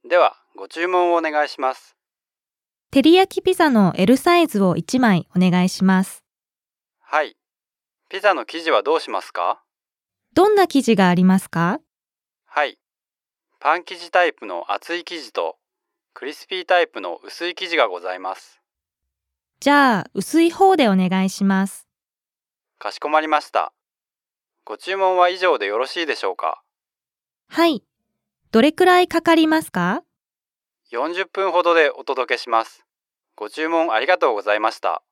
では、ご注文をお願いします。 照り焼きピザの L サイズを1枚お願いします。 はい。ピザの生地はどうしますか？ どんな生地がありますか？ はい。パン生地タイプの厚い生地と、クリスピータイプの薄い生地がございます。 じゃあ、薄い方でお願いします。 かしこまりました。ご注文は以上でよろしいでしょうか？ はい。どれくらいかかりますか？ 40分ほどでお届けします。ご注文ありがとうございました。